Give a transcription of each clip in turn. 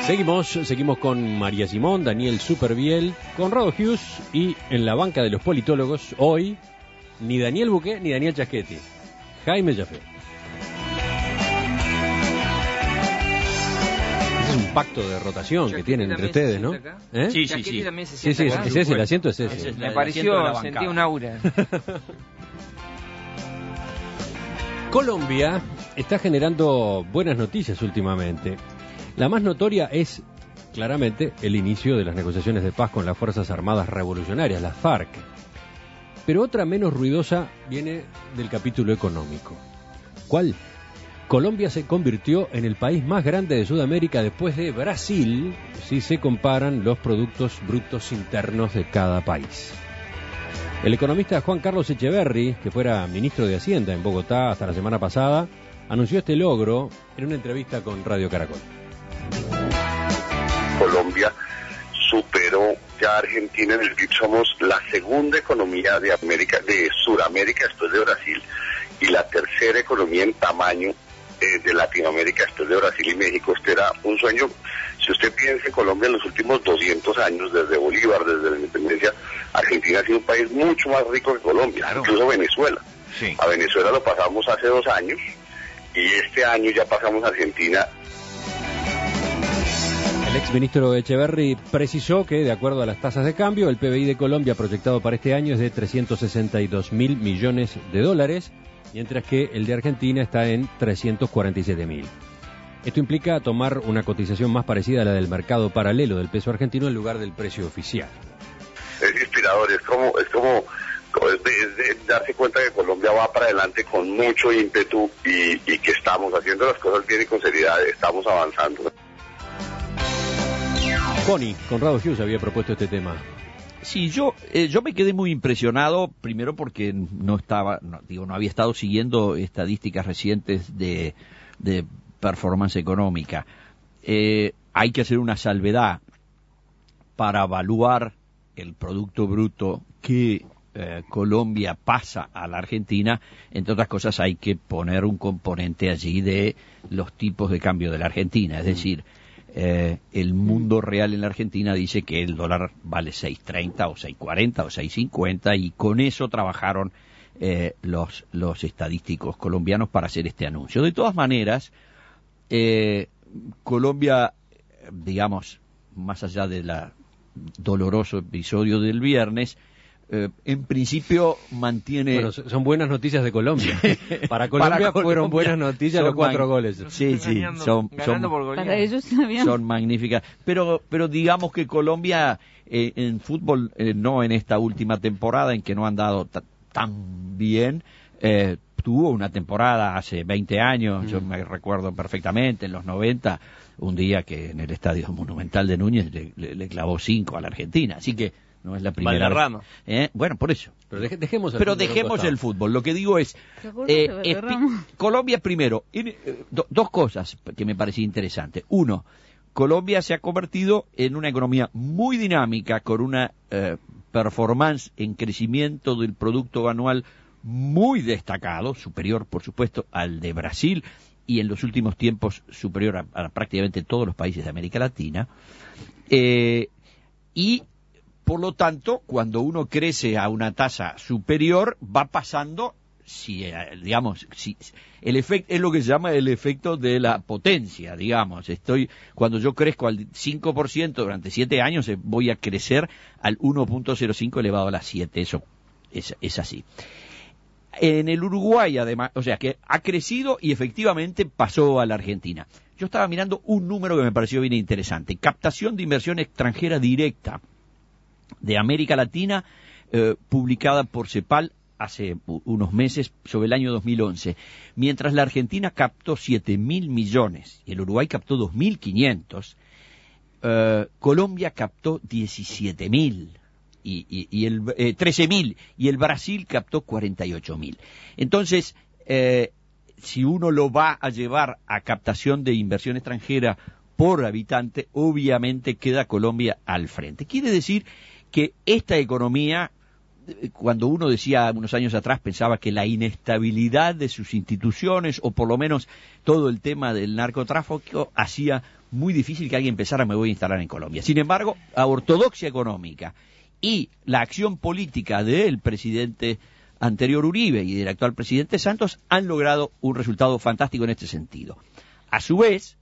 Seguimos con María Simón, Daniel Superviel, Conrado Hughes y en la banca de los politólogos, hoy, ni Daniel Buqué ni Daniel Chasquetti, Jaime Jaffé. Es un pacto de rotación que tienen entre ustedes, ¿no? ¿Eh? Sí. Sí, es ese, el asiento es ese. Me pareció, sentí un aura. Colombia está generando buenas noticias últimamente. La más notoria es, claramente, el inicio de las negociaciones de paz con las Fuerzas Armadas Revolucionarias, las FARC. Pero otra menos ruidosa viene del capítulo económico. ¿Cuál? Colombia se convirtió en el país más grande de Sudamérica después de Brasil, si se comparan los productos brutos internos de cada país. El economista Juan Carlos Echeverri, que fuera ministro de Hacienda en Bogotá hasta la semana pasada, anunció este logro en una entrevista con Radio Caracol. Colombia superó ya a Argentina en el PIB. Somos la segunda economía de Sudamérica después de Brasil y la tercera economía en tamaño de Latinoamérica después de Brasil y México. Este era un sueño. Si usted piensa en Colombia en los últimos 200 años, desde Bolívar, desde la independencia, Argentina ha sido un país mucho más rico que Colombia, claro. Incluso Venezuela. Sí. A Venezuela lo pasamos hace 2 años y este año ya pasamos a Argentina. El exministro Echeverri precisó que, de acuerdo a las tasas de cambio, el PBI de Colombia proyectado para este año es de 362.000 millones de dólares, mientras que el de Argentina está en 347.000. Esto implica tomar una cotización más parecida a la del mercado paralelo del peso argentino en lugar del precio oficial. Es inspirador, es como de darse cuenta que Colombia va para adelante con mucho ímpetu y que estamos haciendo las cosas bien y con seriedad, estamos avanzando. Conrado Hughes había propuesto este tema. Sí, yo me quedé muy impresionado, primero porque no había estado siguiendo estadísticas recientes de performance económica. Hay que hacer una salvedad para evaluar el Producto Bruto que Colombia pasa a la Argentina. Entre otras cosas, hay que poner un componente allí de los tipos de cambio de la Argentina, es decir, el mundo real en la Argentina dice que el dólar vale 6.30 o 6.40 o 6.50 y con eso trabajaron los estadísticos colombianos para hacer este anuncio. De todas maneras, Colombia, digamos, más allá del doloroso episodio del viernes, en principio mantiene... Bueno, son buenas noticias de Colombia. Para Colombia fueron buenas noticias los 4 goles. Sí, son magníficas. Pero digamos que Colombia en fútbol, no en esta última temporada en que no han dado tan bien, tuvo una temporada hace 20 años, yo me recuerdo perfectamente, en los 90, un día que en el Estadio Monumental de Núñez le clavó 5 a la Argentina. Así que no es la primera vez. Bueno, por eso. Pero dejemos el fútbol. Lo que digo es, Colombia primero, dos cosas que me parecía interesante. Uno, Colombia se ha convertido en una economía muy dinámica con una performance en crecimiento del producto anual muy destacado, superior por supuesto al de Brasil y en los últimos tiempos superior a prácticamente todos los países de América Latina. Y por lo tanto, cuando uno crece a una tasa superior, va pasando, el efecto es lo que se llama el efecto de la potencia, digamos. Cuando yo crezco al 5% durante 7 años, voy a crecer al 1.05 elevado a la 7. Eso es así. En el Uruguay, además, o sea, que ha crecido y efectivamente pasó a la Argentina. Yo estaba mirando un número que me pareció bien interesante. Captación de inversión extranjera directa de América Latina, publicada por CEPAL hace unos meses, sobre el año 2011. Mientras la Argentina captó 7.000 millones y el Uruguay captó 2.500, Colombia captó 17.000 y el 13.000 y el Brasil captó 48.000. Entonces, si uno lo va a llevar a captación de inversión extranjera por habitante, obviamente queda Colombia al frente. Quiere decir que esta economía cuando uno decía unos años atrás, pensaba que la inestabilidad de sus instituciones, o por lo menos todo el tema del narcotráfico, hacía muy difícil que alguien pensara me voy a instalar en Colombia. Sin embargo, la ortodoxia económica y la acción política del presidente anterior Uribe y del actual presidente Santos han logrado un resultado fantástico en este sentido. A su vez,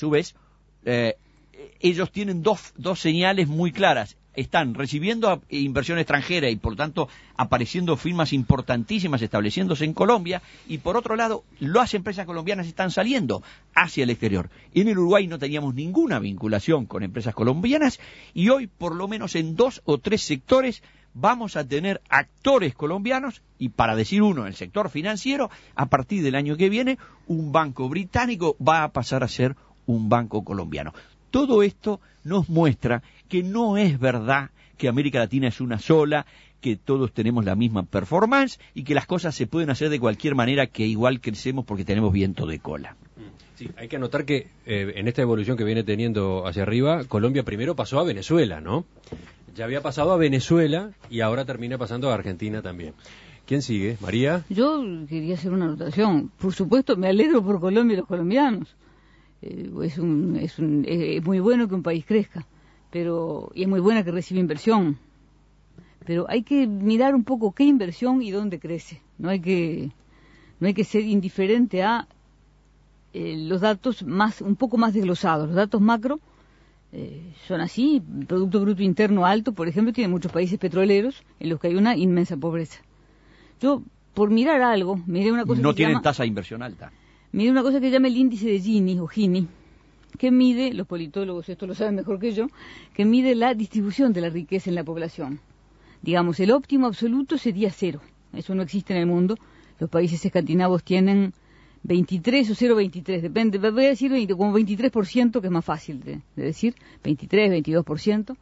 ellos tienen dos señales muy claras. Están recibiendo inversión extranjera y por tanto apareciendo firmas importantísimas estableciéndose en Colombia, y por otro lado las empresas colombianas están saliendo hacia el exterior. En el Uruguay no teníamos ninguna vinculación con empresas colombianas y hoy por lo menos en 2 o 3 sectores vamos a tener actores colombianos, y para decir uno, el sector financiero, a partir del año que viene un banco británico va a pasar a ser un banco colombiano. Todo esto nos muestra que no es verdad que América Latina es una sola, que todos tenemos la misma performance y que las cosas se pueden hacer de cualquier manera, que igual crecemos porque tenemos viento de cola. Sí, hay que anotar que en esta evolución que viene teniendo hacia arriba, Colombia primero pasó a Venezuela, ¿no? Ya había pasado a Venezuela y ahora termina pasando a Argentina también. ¿Quién sigue? ¿María? Yo quería hacer una anotación. Por supuesto, me alegro por Colombia y los colombianos. Es muy bueno que un país crezca, y es muy buena que reciba inversión, pero hay que mirar un poco qué inversión y dónde crece. No hay que ser indiferente a los datos un poco más desglosados. Los datos macro son así. El Producto Bruto Interno alto, por ejemplo, tiene muchos países petroleros en los que hay una inmensa pobreza. Yo, por mirar algo, miré una cosa no tienen tasa de inversión alta. Mide una cosa que se llama el índice de Gini, o Gini, que mide, los politólogos esto lo saben mejor que yo, que mide la distribución de la riqueza en la población. Digamos, el óptimo absoluto sería 0. Eso no existe en el mundo. Los países escandinavos tienen 23 o 0,23, depende, voy a decir como 23%, que es más fácil de decir, 23, 22%.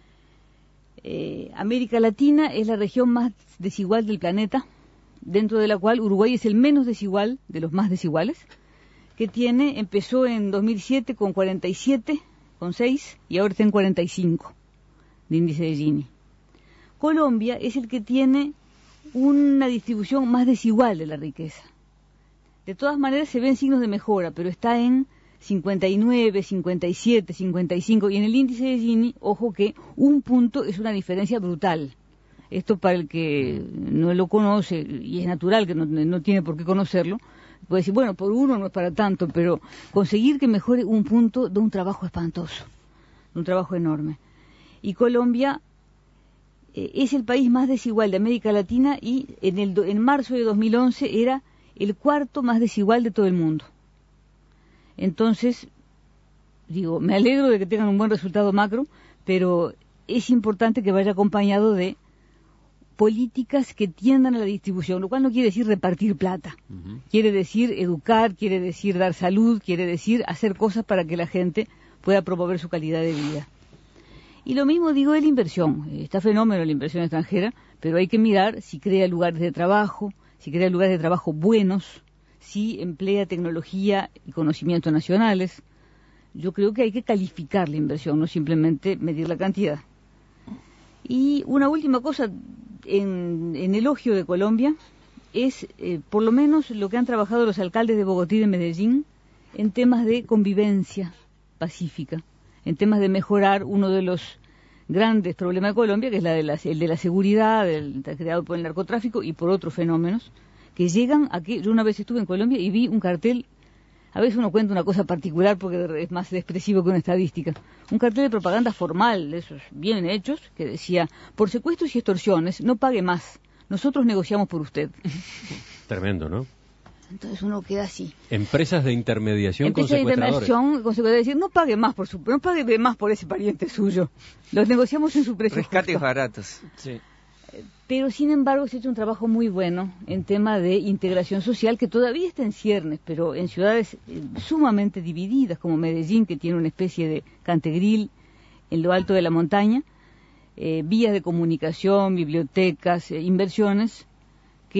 América Latina es la región más desigual del planeta, dentro de la cual Uruguay es el menos desigual de los más desiguales, que empezó en 2007 con 47,6 y ahora está en 45 de índice de Gini. Colombia es el que tiene una distribución más desigual de la riqueza. De todas maneras se ven signos de mejora, pero está en 59, 57, 55, y en el índice de Gini, ojo que un punto es una diferencia brutal. Esto para el que no lo conoce, y es natural que no tiene por qué conocerlo, puede decir, bueno, por uno no es para tanto, pero conseguir que mejore un punto da un trabajo espantoso, un trabajo enorme. Y Colombia es el país más desigual de América Latina y en marzo de 2011 era el 4º más desigual de todo el mundo. Entonces, digo, me alegro de que tengan un buen resultado macro, pero es importante que vaya acompañado de políticas que tiendan a la distribución, lo cual no quiere decir repartir plata. Quiere decir educar, quiere decir dar salud, quiere decir hacer cosas para que la gente pueda promover su calidad de vida. Y lo mismo digo de la inversión. Está fenómeno la inversión extranjera, pero hay que mirar si crea lugares de trabajo, si crea lugares de trabajo buenos, si emplea tecnología y conocimientos nacionales. Yo creo que hay que calificar la inversión, no simplemente medir la cantidad. Y una última cosa en elogio de Colombia es por lo menos lo que han trabajado los alcaldes de Bogotá y de Medellín en temas de convivencia pacífica, en temas de mejorar uno de los grandes problemas de Colombia, que es el de la seguridad, creado por el narcotráfico y por otros fenómenos, que llegan a que yo una vez estuve en Colombia y vi un cartel. A veces uno cuenta una cosa particular porque es más expresivo que una estadística. Un cartel de propaganda formal, de esos bien hechos, que decía, por secuestros y extorsiones, no pague más. Nosotros negociamos por usted. Tremendo, ¿no? Entonces uno queda así. Empresas de intermediación con secuestradores. Empresas de intermediación, decir, no pague más por ese pariente suyo. Los negociamos en su precio. Rescates justo. baratos. Sí. Pero, sin embargo, se ha hecho un trabajo muy bueno en tema de integración social, que todavía está en ciernes, pero en ciudades sumamente divididas, como Medellín, que tiene una especie de Cantegril en lo alto de la montaña, vías de comunicación, bibliotecas, inversiones, que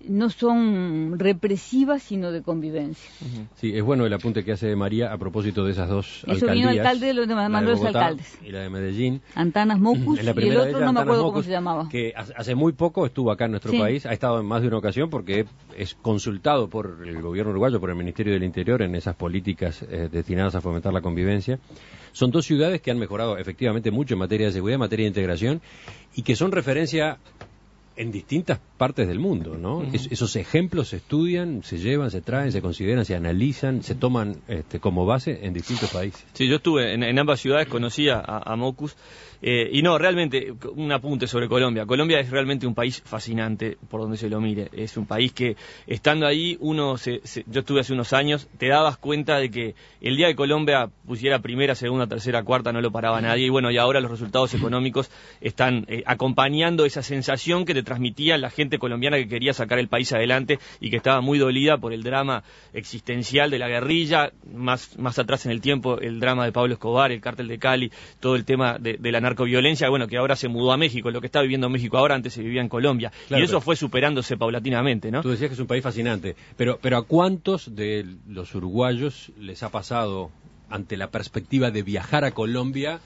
no son represivas, sino de convivencia. Sí, es bueno el apunte que hace María a propósito de esas dos Eso alcaldías. vino el alcalde de los alcaldes. Y la de Medellín. Antanas Mockus, y el otro no me acuerdo cómo Mockus, se llamaba. Que hace muy poco estuvo acá en nuestro país, ha estado en más de una ocasión porque es consultado por el gobierno uruguayo, por el Ministerio del Interior en esas políticas destinadas a fomentar la convivencia. Son dos ciudades que han mejorado efectivamente mucho en materia de seguridad, en materia de integración, y que son referencia en distintas partes del mundo, ¿no? Esos ejemplos se estudian, se llevan, se traen, se consideran, se analizan, se toman como base en distintos países. Sí, yo estuve en ambas ciudades, conocí a Mockus, y no, realmente, un apunte sobre Colombia. Colombia es realmente un país fascinante por donde se lo mire. Es un país que, estando ahí, yo estuve hace unos años, te dabas cuenta de que el día que Colombia pusiera primera, segunda, tercera, cuarta, no lo paraba nadie. Y bueno, y ahora los resultados económicos están acompañando esa sensación que te transmitía la gente colombiana que quería sacar el país adelante y que estaba muy dolida por el drama existencial de la guerrilla, más atrás en el tiempo, el drama de Pablo Escobar, el cártel de Cali, todo el tema de la narcoviolencia, bueno, que ahora se mudó a México, lo que está viviendo México ahora antes se vivía en Colombia, claro, y eso fue superándose paulatinamente, ¿no? Tú decías que es un país fascinante, pero ¿a cuántos de los uruguayos les ha pasado ante la perspectiva de viajar a Colombia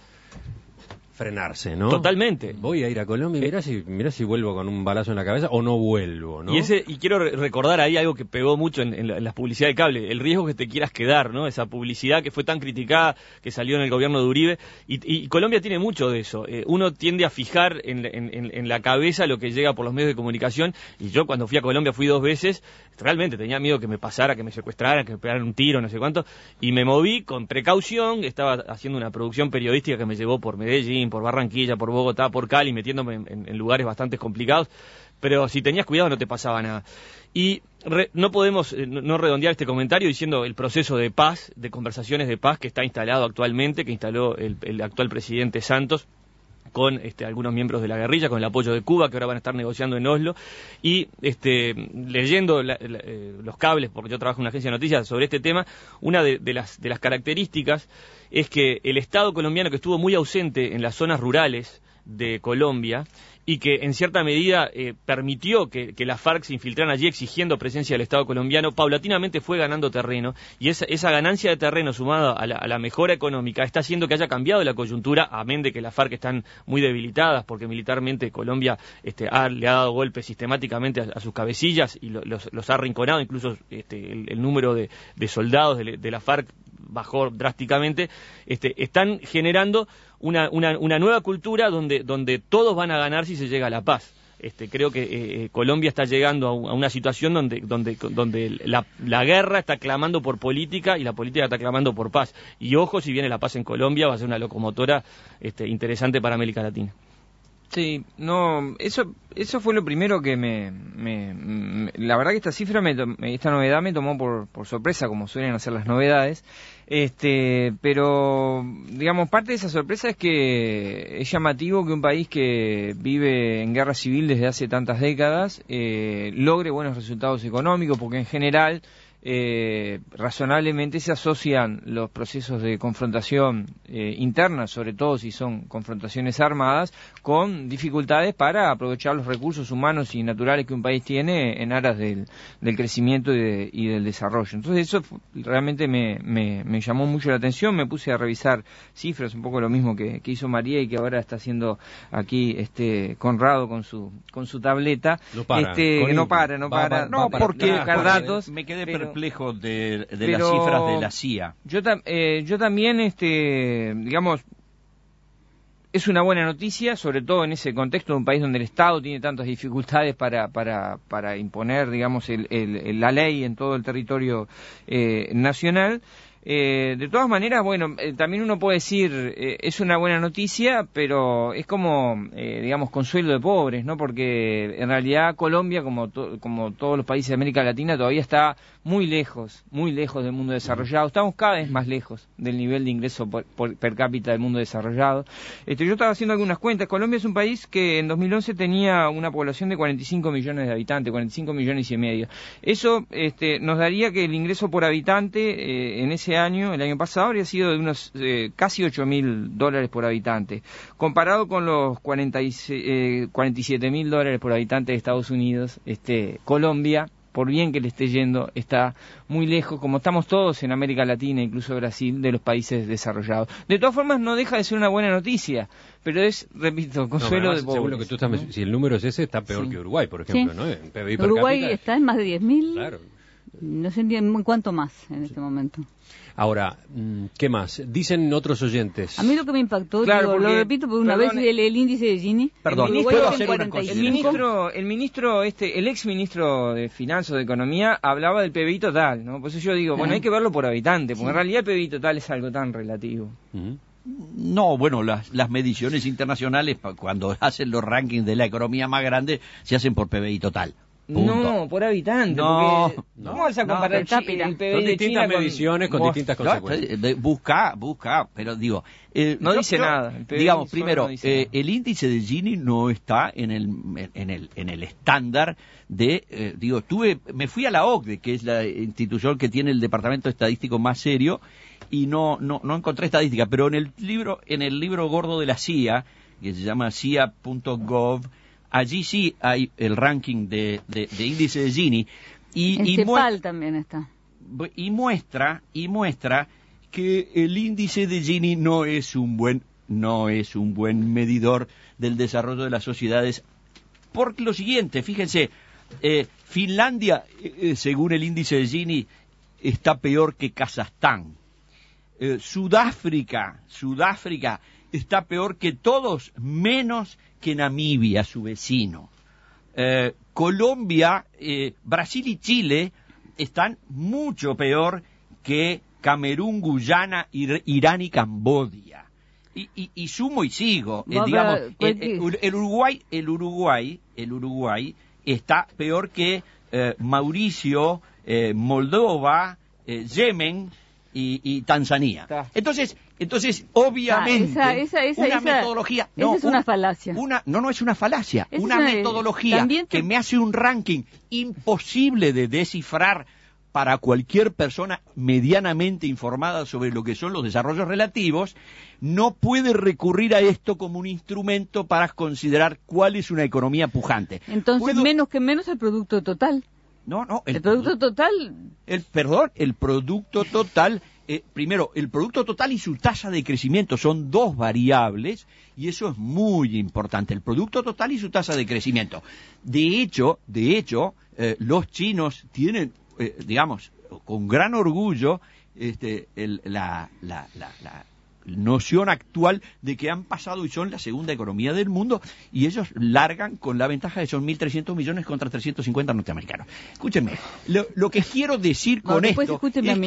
frenarse, ¿no? Totalmente. Voy a ir a Colombia, mirá si vuelvo con un balazo en la cabeza o no vuelvo, ¿no? Y quiero recordar ahí algo que pegó mucho en las publicidades de cable, el riesgo que te quieras quedar, ¿no? Esa publicidad que fue tan criticada, que salió en el gobierno de Uribe, y Colombia tiene mucho de eso. Uno tiende a fijar en la cabeza lo que llega por los medios de comunicación, y yo cuando fui a Colombia fui 2 veces, realmente tenía miedo que me pasara, que me secuestraran, que me pegaran un tiro, no sé cuánto, y me moví con precaución. Estaba haciendo una producción periodística que me llevó por Medellín, por Barranquilla, por Bogotá, por Cali, metiéndome en lugares bastante complicados, pero si tenías cuidado no te pasaba nada. Y no podemos no redondear este comentario diciendo el proceso de paz, de conversaciones de paz que está instalado actualmente, que instaló el actual presidente Santos, con algunos miembros de la guerrilla, con el apoyo de Cuba, que ahora van a estar negociando en Oslo, y leyendo los cables, porque yo trabajo en una agencia de noticias sobre este tema, una de las características es que el Estado colombiano, que estuvo muy ausente en las zonas rurales de Colombia, y que en cierta medida permitió que las FARC se infiltraran allí exigiendo presencia del Estado colombiano, paulatinamente fue ganando terreno, y esa ganancia de terreno sumada a la mejora económica está haciendo que haya cambiado la coyuntura, amén de que las FARC están muy debilitadas, porque militarmente Colombia le ha dado golpes sistemáticamente a sus cabecillas y los ha arrinconado, incluso el número de soldados de la FARC bajó drásticamente. Están generando una nueva cultura donde todos van a ganar si se llega a la paz. Creo que Colombia está llegando a una situación donde la guerra está clamando por política y la política está clamando por paz. Y ojo, si viene la paz en Colombia, va a ser una locomotora interesante para América Latina. Sí, no, eso fue lo primero que la verdad que esta novedad me tomó por sorpresa, como suelen hacer las novedades, pero digamos, parte de esa sorpresa es que es llamativo que un país que vive en guerra civil desde hace tantas décadas logre buenos resultados económicos, porque en general razonablemente se asocian los procesos de confrontación interna, sobre todo si son confrontaciones armadas, con dificultades para aprovechar los recursos humanos y naturales que un país tiene en aras del crecimiento y del desarrollo. Entonces eso realmente me llamó mucho la atención. Me puse a revisar cifras, un poco lo mismo que hizo María y que ahora está haciendo aquí Conrado con su tableta. No para, porque buscar datos. Me quedé perplejo de las cifras de la CIA. Yo también, digamos, es una buena noticia, sobre todo en ese contexto de un país donde el Estado tiene tantas dificultades para imponer, digamos, la ley en todo el territorio nacional. De todas maneras, bueno, también uno puede decir, es una buena noticia, pero es como, digamos, consuelo de pobres, ¿no? Porque en realidad Colombia, como todos los países de América Latina, todavía está muy lejos del mundo desarrollado. Estamos cada vez más lejos del nivel de ingreso per cápita del mundo desarrollado. Yo estaba haciendo algunas cuentas. Colombia es un país que en 2011 tenía una población de 45 millones de habitantes, 45 millones y medio. Eso nos daría que el ingreso por habitante en ese año, el año pasado, habría sido de unos casi $8.000 por habitante. Comparado con los $47.000 por habitante de Estados Unidos, Colombia, por bien que le esté yendo, está muy lejos, como estamos todos en América Latina, incluso Brasil, de los países desarrollados. De todas formas, no deja de ser una buena noticia, pero es, repito, consuelo de pobres. Según lo que tú estás si el número es ese, está peor que Uruguay, por ejemplo, ¿no? En PBI per Uruguay cápita, está en más de 10.000. Claro. No sé en cuánto más en este momento. Ahora, ¿qué más? Dicen otros oyentes. A mí lo que me impactó, Claro, lo porque, repito por una vez, el índice de Gini. Perdón, Uruguay ¿puedo está en hacer una 45. El ex ministro de Finanzas o de Economía hablaba del PBI total, ¿no? Por eso yo digo, bueno, hay que verlo por habitante, porque en realidad el PBI total es algo tan relativo. No, bueno, las mediciones internacionales, cuando hacen los rankings de la economía más grande, se hacen por PBI total. Punto. No, por habitante. No, porque no, ¿cómo vas a comparar per cápita? el PBI Son de distintas China mediciones con distintas consecuencias. Busca, pero digo... No dice nada. El PBI digamos, solo primero, no dice nada. el índice de Gini no está en el estándar de... me fui a la OCDE, que es la institución que tiene el departamento estadístico más serio, y no encontré estadística, pero en el libro gordo de la CIA, que se llama CIA.gov, allí sí hay el ranking de índice de Gini En CEPAL también está. Y muestra que el índice de Gini no es un buen medidor del desarrollo de las sociedades. Por lo siguiente, fíjense, Finlandia, según el índice de Gini, está peor que Kazajstán. Sudáfrica está peor que todos, menos que Namibia, su vecino. Colombia, Brasil y Chile están mucho peor que Camerún, Guyana, Irán y Camboya. Y sumo y sigo. Digamos, el Uruguay está peor que Mauricio, Moldova, Yemen y Tanzania. Entonces, obviamente, una metodología... Esa es una falacia. No es una falacia. Esa Una metodología que me hace un ranking imposible de descifrar para cualquier persona medianamente informada sobre lo que son los desarrollos relativos, no puede recurrir a esto como un instrumento para considerar cuál es una economía pujante. Entonces, menos el producto total. No, el producto total... el producto total... primero, el producto total y su tasa de crecimiento son dos variables y eso es muy importante, el producto total y su tasa de crecimiento. De hecho, los chinos tienen, digamos, con gran orgullo, la noción actual de que han pasado y son la segunda economía del mundo y ellos largan con la ventaja de son 1.300 millones contra 350 norteamericanos. Escúchenme, lo que quiero decir con esto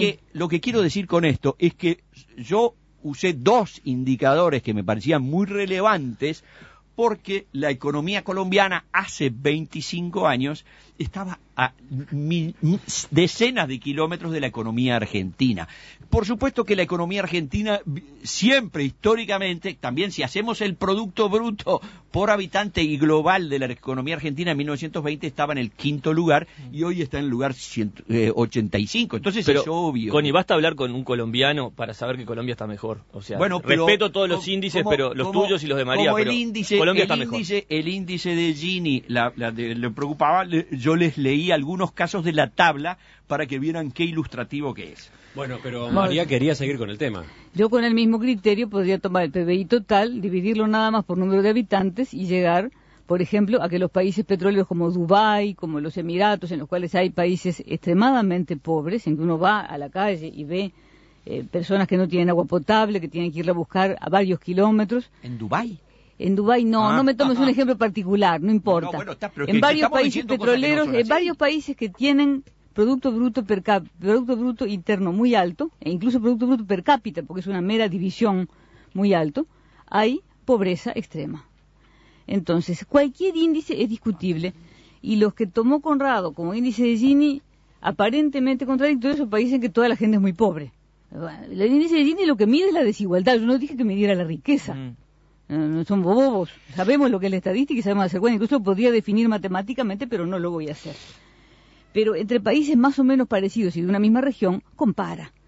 es que yo usé dos indicadores que me parecían muy relevantes porque la economía colombiana hace 25 años estaba a decenas de kilómetros de la economía argentina. Por supuesto que la economía argentina siempre, históricamente, también si hacemos el Producto Bruto por habitante y global de la economía argentina en 1920 estaba en el quinto lugar y hoy está en el lugar 85. Entonces es obvio. Connie, basta hablar con un colombiano para saber que Colombia está mejor. O sea, bueno, respeto todos los índices, pero los tuyos y los de María, pero Colombia está mejor. El índice de Gini le preocupaba, yo les leí algunos casos de la tabla para que vieran qué ilustrativo que es. Bueno, pero María quería seguir con el tema. Yo con el mismo criterio podría tomar el PBI total, dividirlo nada más por número de habitantes y llegar, por ejemplo, a que los países petroleros como Dubái, como los Emiratos, en los cuales hay países extremadamente pobres, en que uno va a la calle y ve personas que no tienen agua potable, que tienen que ir a buscar a varios kilómetros. ¿En Dubái? En Dubái no me tomes un ejemplo particular, no importa. En varios países petroleros, en varios países que tienen Producto Bruto Interno muy alto, e incluso Producto Bruto per cápita, porque es una mera división muy alto, hay pobreza extrema. Entonces, cualquier índice es discutible, y los que tomó Conrado como índice de Gini, aparentemente contradictorios, son países en que toda la gente es muy pobre. El índice de Gini lo que mide es la desigualdad, yo no dije que midiera la riqueza. No son bobos, sabemos lo que es la estadística y sabemos hacer cuenta, incluso lo podría definir matemáticamente, pero no lo voy a hacer. Pero entre países más o menos parecidos y de una misma región, compara.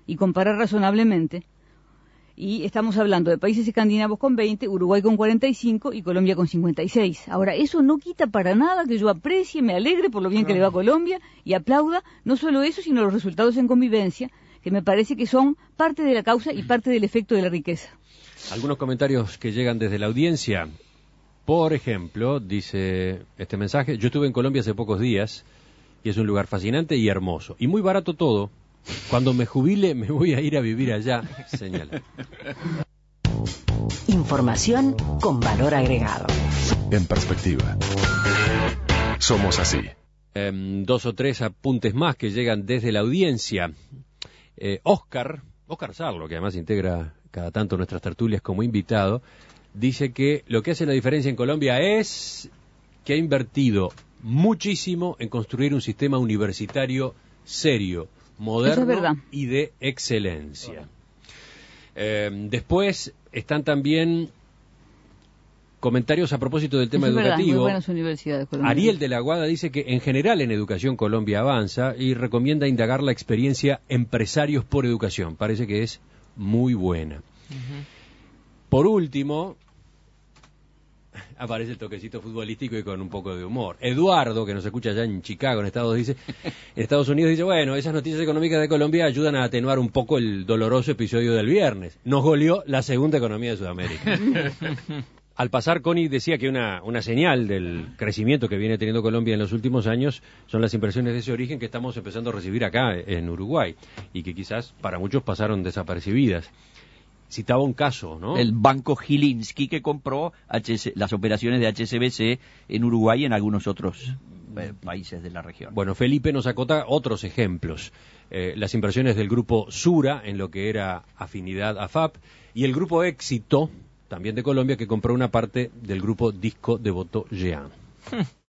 y comparar razonablemente. Y estamos hablando de países escandinavos con 20, Uruguay con 45 y Colombia con 56. Ahora, eso no quita para nada que yo aprecie, me alegre por lo bien que le va a Colombia y aplauda no solo eso, sino los resultados en convivencia, que me parece que son parte de la causa y parte del efecto de la riqueza. Algunos comentarios que llegan desde la audiencia. Por ejemplo, dice este mensaje: yo estuve en Colombia hace pocos días y es un lugar fascinante y hermoso. Y muy barato todo. Cuando me jubile me voy a ir a vivir allá, señala. Información con valor agregado. En perspectiva. Somos así. 2 o 3 apuntes más que llegan desde la audiencia. Oscar Sarlo, que además integra cada tanto nuestras tertulias como invitado, dice que lo que hace la diferencia en Colombia es que ha invertido muchísimo en construir un sistema universitario serio, moderno y de excelencia. Después están también comentarios a propósito del tema educativo. Muy buenas universidades colombianas. Ariel de la Guada dice que en general en educación Colombia avanza y recomienda indagar la experiencia Empresarios por Educación. Parece que es muy buena. Por último, aparece el toquecito futbolístico y con un poco de humor. Eduardo, que nos escucha allá en Chicago, en Estados Unidos, dice, bueno, esas noticias económicas de Colombia ayudan a atenuar un poco el doloroso episodio del viernes. Nos goleó la segunda economía de Sudamérica. Al pasar, Connie decía que una señal del crecimiento que viene teniendo Colombia en los últimos años son las inversiones de ese origen que estamos empezando a recibir acá en Uruguay y que quizás para muchos pasaron desapercibidas. Citaba un caso, ¿no? El Banco Gilinski, que compró las operaciones de HSBC en Uruguay y en algunos otros países de la región. Bueno, Felipe nos acota otros ejemplos. Las inversiones del grupo Sura en lo que era Afinidad AFAP y el grupo Éxito, también de Colombia, que compró una parte del grupo Disco Devoto Jean.